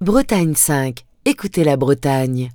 Bretagne 5. Écoutez la Bretagne.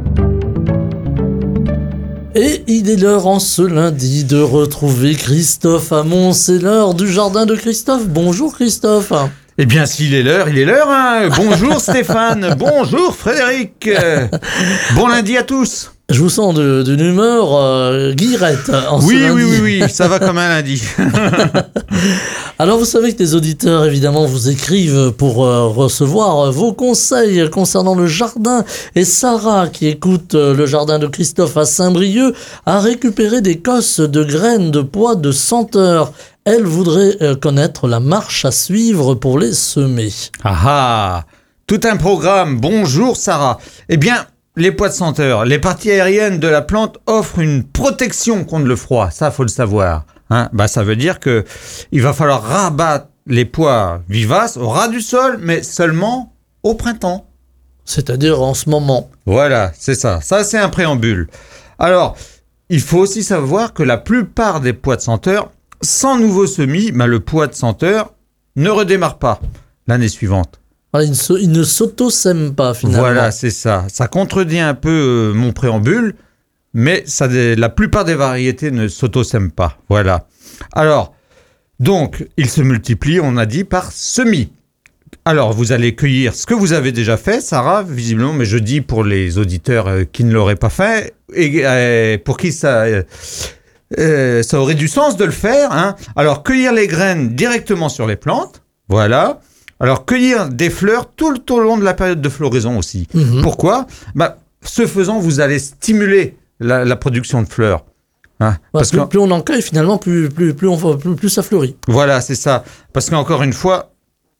Et il est l'heure en ce lundi de retrouver Christophe Hamon. C'est l'heure du jardin de Christophe. Bonjour Christophe. Eh bien, s'il est l'heure, il est l'heure. Hein. Bonjour Stéphane, bonjour Frédéric. Bon lundi à tous. Je vous sens d'une humeur guillerette en ce lundi. Oui, ça va comme un lundi. Alors vous savez que les auditeurs évidemment vous écrivent pour recevoir vos conseils concernant le jardin. Et Sarah, qui écoute le jardin de Christophe à Saint-Brieuc, a récupéré des cosses de graines de pois de senteur. Elle voudrait connaître la marche à suivre pour les semer. Ah, tout un programme. Bonjour Sarah. Eh bien, les pois de senteur, les parties aériennes de la plante offrent une protection contre le froid. Ça, faut le savoir. Hein, ça veut dire que il va falloir rabattre les pois vivaces au ras du sol, mais seulement au printemps. C'est-à-dire en ce moment. Voilà, c'est ça. Ça, c'est un préambule. Alors, il faut aussi savoir que la plupart des pois de senteur, sans nouveau semis, le pois de senteur ne redémarre pas l'année suivante. Voilà, il ne s'auto-sème pas finalement. Voilà, c'est ça. Ça contredit un peu mon préambule, mais la plupart des variétés ne s'auto-sèment pas. Voilà. Alors, donc, ils se multiplient, on a dit, par semis. Alors, vous allez cueillir ce que vous avez déjà fait, Sarah, visiblement, mais je dis pour les auditeurs qui ne l'auraient pas fait, et pour qui ça aurait du sens de le faire. Hein. Alors, cueillir les graines directement sur les plantes, voilà. Alors, cueillir des fleurs tout au long de la période de floraison aussi. Mmh. Pourquoi ? Ce faisant, vous allez stimuler la production de fleurs. Hein, parce que plus on en cueille, finalement, plus ça fleurit. Voilà, c'est ça. Parce qu'encore une fois,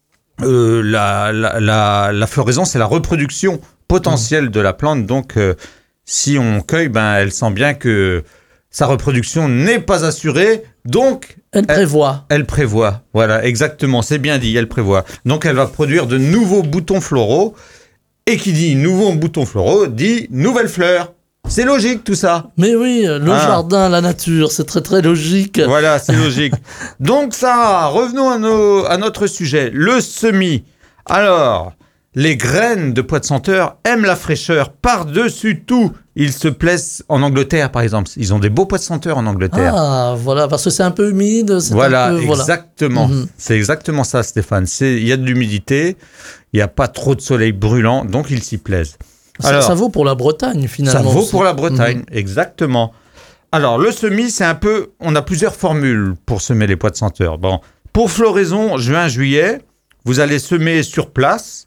la floraison, c'est la reproduction potentielle de la plante. Donc, si on cueille, elle sent bien que sa reproduction n'est pas assurée. Donc, elle prévoit. Elle prévoit, voilà, exactement, c'est bien dit, elle prévoit. Donc, elle va produire de nouveaux boutons floraux. Et qui dit nouveaux boutons floraux, dit nouvelles fleurs. C'est logique tout ça. Mais oui, le jardin, la nature, c'est très très logique. Voilà, c'est logique. Donc ça, revenons à notre sujet, le semis. Alors, les graines de pois de senteur aiment la fraîcheur par-dessus tout. Ils se plaisent en Angleterre, par exemple. Ils ont des beaux pois de senteur en Angleterre. Ah, voilà, parce que c'est un peu humide. Voilà, exactement. Mm-hmm. C'est exactement ça, Stéphane. Il y a de l'humidité, il n'y a pas trop de soleil brûlant, donc ils s'y plaisent. Alors, ça vaut pour la Bretagne, finalement. Ça vaut pour la Bretagne, exactement. Alors, le semis, c'est un peu... On a plusieurs formules pour semer les pois de senteur. Bon, pour floraison, juin-juillet, vous allez semer sur place.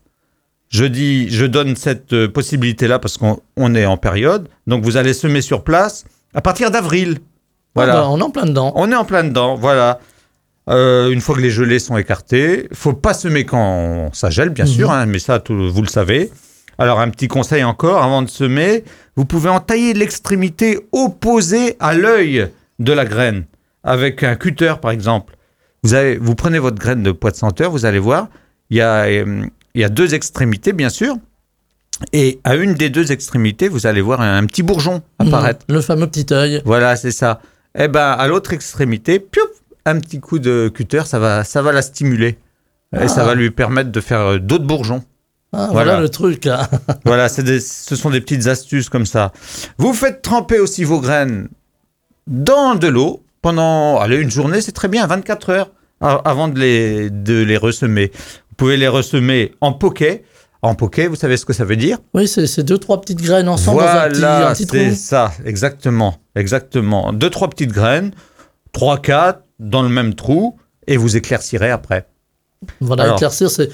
Je donne cette possibilité-là parce qu'on est en période. Donc, vous allez semer sur place à partir d'avril. Voilà. On est en plein dedans. On est en plein dedans, voilà. Une fois que les gelées sont écartées, il ne faut pas semer quand ça gèle, bien sûr, hein, mais ça, vous le savez. Alors, un petit conseil encore, avant de semer, vous pouvez entailler l'extrémité opposée à l'œil de la graine, avec un cutter, par exemple. Vous prenez votre graine de pois de senteur, vous allez voir, il y a deux extrémités, bien sûr, et à une des deux extrémités, vous allez voir un petit bourgeon apparaître. Le fameux petit œil. Voilà, c'est ça. Et à l'autre extrémité, piouf, un petit coup de cutter, ça va la stimuler. Et ça va lui permettre de faire d'autres bourgeons. Ah, voilà le truc. Hein. Voilà, ce sont des petites astuces comme ça. Vous faites tremper aussi vos graines dans de l'eau pendant une journée, c'est très bien, 24 heures avant de les ressemer. Vous pouvez les ressemer en poquet. En poquet, vous savez ce que ça veut dire ? Oui, c'est 2-3 petites graines ensemble dans un petit trou. C'est ça, exactement. 2-3 petites graines, 3-4 dans le même trou, et vous éclaircirez après. Voilà, alors, éclaircir, c'est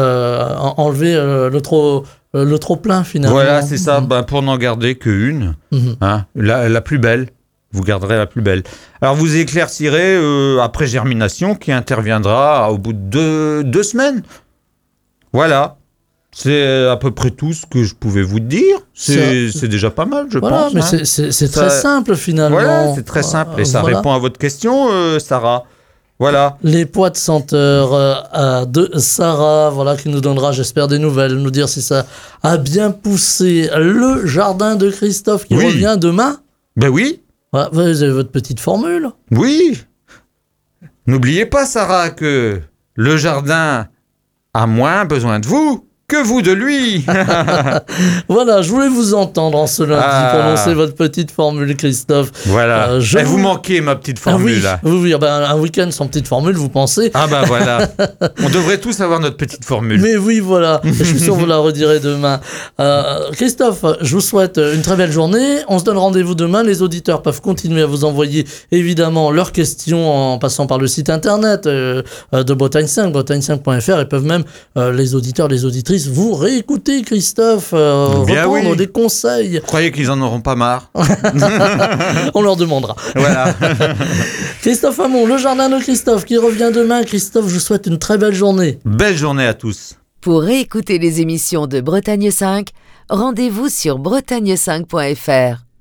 enlever le trop plein finalement. Voilà, c'est ça, pour n'en garder qu'une, hein, la plus belle. Vous garderez la plus belle. Alors, vous éclaircirez après germination qui interviendra au bout de 2 semaines. Voilà. C'est à peu près tout ce que je pouvais vous dire. C'est déjà pas mal, je pense. Mais hein. c'est très simple finalement. Voilà, c'est très simple. Et ça répond à votre question, Sarah. Voilà. Les pois de senteur de Sarah, qui nous donnera, j'espère, des nouvelles, nous dire si ça a bien poussé. Le jardin de Christophe qui revient demain. Ben oui. Voilà, vous avez votre petite formule. Oui. N'oubliez pas, Sarah, que le jardin a moins besoin de vous Que vous de lui? Voilà, je voulais vous entendre en ce lundi prononcer votre petite formule, Christophe. Voilà. Vous manquez ma petite formule. Ah oui, un week-end sans petite formule, vous pensez? Ah bah voilà. On devrait tous avoir notre petite formule. Mais oui, voilà. Je suis sûr que vous la redirez demain. Christophe, je vous souhaite une très belle journée. On se donne rendez-vous demain. Les auditeurs peuvent continuer à vous envoyer évidemment leurs questions en passant par le site internet de Bretagne 5, bretagne5.fr, et peuvent même les auditeurs, les auditrices vous réécouter, Christophe, reprendre des conseils. Vous croyez qu'ils en auront pas marre? On leur demandera. Voilà. Christophe Hamon, le jardin de Christophe, qui revient demain. Christophe, je vous souhaite une très belle journée. Belle journée à tous. Pour réécouter les émissions de Bretagne 5, rendez-vous sur bretagne5.fr.